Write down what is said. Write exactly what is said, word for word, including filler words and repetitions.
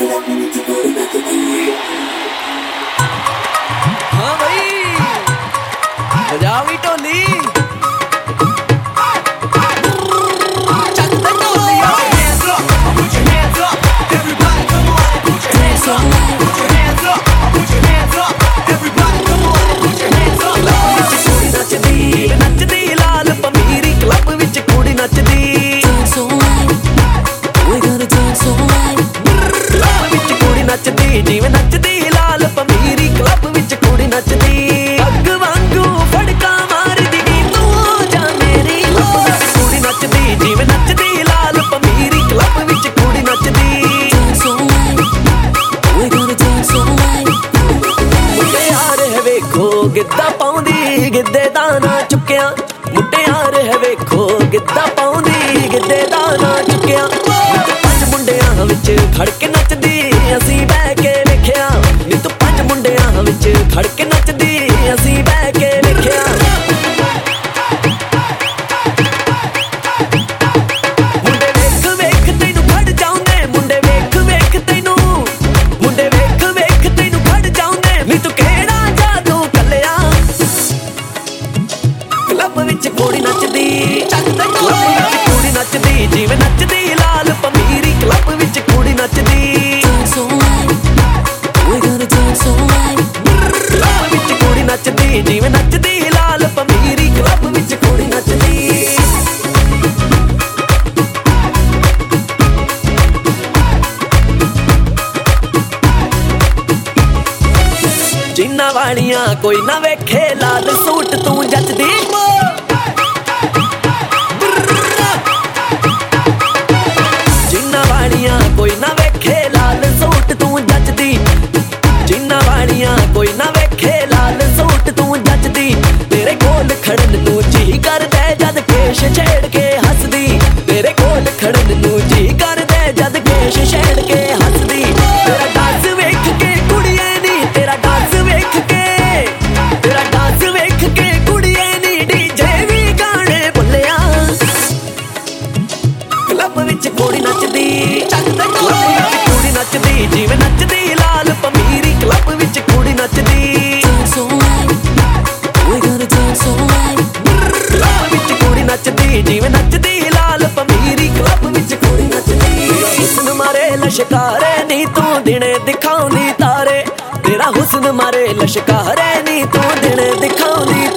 हाँ भाई बजावी ढोली ਜਿਵੇਂ ਨੱਚਦੀ ਲਾਲ ਪਮੀਰੀ ਕਲੱਬ ਵਿੱਚ ਕੁੜੀ ਨੱਚਦੀ ਅੱਗ ਵਾਂਗੂ ਫੜਕਾ ਮਾਰਦੀ ਤੂੰ ਜਾ ਮੇਰੀ ਲੱਭ ਵਿੱਚ ਕੁੜੀ ਨੱਚਦੀ ਜਿਵੇਂ ਨੱਚਦੀ ਲਾਲ ਪਮੀਰੀ ਕਲੱਬ ਵਿੱਚ ਕੁੜੀ ਨੱਚਦੀ ਮੁਟਿਆਰ ਹੈ ਵੇਖੋ ਗਿੱਧਾ ਪਾਉਂਦੀ ਗਿੱਧੇ ਦਾ ਨਾ ਚੁੱਕਿਆ ਮੁਟਿਆਰ ਹੈ ਵੇਖੋ ਗਿੱਧਾ ਪਾਉਂਦੀ ਗਿੱਧੇ ਦਾ ਨਾ ਚੁੱਕਿਆ ਪੰਜ ਮੁੰਡਿਆਂ ਵਿੱਚ ਖੜ ਕੇ ਨੱਚਦੀ ਅਸੀਂ ਬਹਿ ਕੇ ਵੇਖਿਆ ਨੀ ਤੂੰ ਪੰਜ ਮੁੰਡਿਆਂ ਵਿੱਚ ਖੜ ਕੇ ਨੱਚਦੀ ਅਸੀਂ ਬਹਿ ਕੇ ਵੇਖਿਆ ਮੁੰਡੇ ਵੇਖ ਵੇਖ ਤੈਨੂੰ ਖੜ ਜਾਉਂਦੇ ਮੁੰਡੇ ਵੇਖ ਵੇਖ ਤੈਨੂੰ ਮੁੰਡੇ ਵੇਖ ਵੇਖ ਤੈਨੂੰ ਖੜ ਜਾਉਂਦੇ ਨੀ ਤੂੰ ਕਿਹੜਾ ਜਾਦੂ ਕੱਲਿਆ ਕਲੱਬ ਵਿੱਚ ਕੁੜੀ ਨੱਚਦੀ ਚੱਕ ਤੇ ਕੁੜੀ ਨੱਚਦੀ ਜਿਵੇਂ ਨੱਚਦੀ ਲਾਲ ਪਮੀਰੀ ਕਲੱਬ ਵਿੱਚ ਕੁੜੀ ਨੱਚਦੀ ਨੱਚਦੀ ਜਿਵੇਂ ਨੱਚਦੀ ਲਾਲ ਪਮੀਰੀ ਕਲੱਬ ਵਿੱਚ ਕੁੜੀ ਨੱਚਦੀ ਜਿੰਨਾ ਵਾਲੀਆਂ ਕੋਈ ਨਾ ਵੇਖੇ ਲਾਲ ਸੂਟ ਤੂੰ ਜੱਚਦੀ ਜਿੰਨਾ ਵਾਲੀਆਂ ਕੋਈ ਨਾ ਵੇਖੇ ਲਾਲ ਸੂਟ ਤੂੰ ਜੱਚਦੀ ਜਿੰਨਾ ਵਾਲੀਆਂ ਕੋਈ ਨਾ ਵੇਖੇ ਲਾਲ ਸੂਟ ਤੂੰ ਜੱਚਦੀ ਤੇਰੇ ਕੋਲ ਖੜਨ ਨੂੰ ਜੀ ਕਰਦਾ ਜਦ ਕੇਸ਼ ਛੇੜ ਕੇ ਹੱਸਦੀ ਤੇਰੇ ਕੋਲ ਖੜਨ ਨੂੰ ਜੀ ਕਰਦਾ ਜਦ ਕੇਸ਼ ਛੇੜ ਕੇ ਹੱਸਦੀ ਤੇਰਾ ਡਾਂਸ ਵੇਖ ਕੇ ਕੁੜੀਏ ਨੀ ਤੇਰਾ ਡਾਂਸ ਵੇਖ ਕੇ ਤੇਰਾ ਡਾਂਸ ਵੇਖ ਕੇ ਕੁੜੀਏ ਨੀ ਡੀਜੇ ਵੀ ਗਾਣੇ ਬੋਲਿਆ ਕਲੱਬ ਵਿੱਚ ਕੁੜੀ ਨੱਚਦੀ ਚੱਕ ਤੇ ਕੁੜੀ ਨੱਚਦੀ ਜਿਵੇਂ ਨੱਚਦੀ ਲਾਲ ਪਮੀਰੀ ਕਲੱਬ ਵਿੱਚ ਕੁੜੀ ਨੱਚਦੀ ਨੱਚਦੀ ਜਿਵੇਂ ਨੱਚਦੀ ਲਾਲ ਪਮੀਰੀ ਕਲੱਬ ਵਿੱਚ ਕੁੜੀ ਨੱਚਦੀ ਹੁਸਨ ਮਾਰੇ ਲਸ਼ਕਾਰੇ ਨੀ ਤੂੰ ਦਿਨੇ ਦਿਖਾਉਂਦੀ ਤਾਰੇ ਤੇਰਾ ਹੁਸਨ ਮਾਰੇ ਲਸ਼ਕਾਰੇ ਨੀ ਤੂੰ ਦਿਨੇ ਦਿਖਾਉਂਦੀ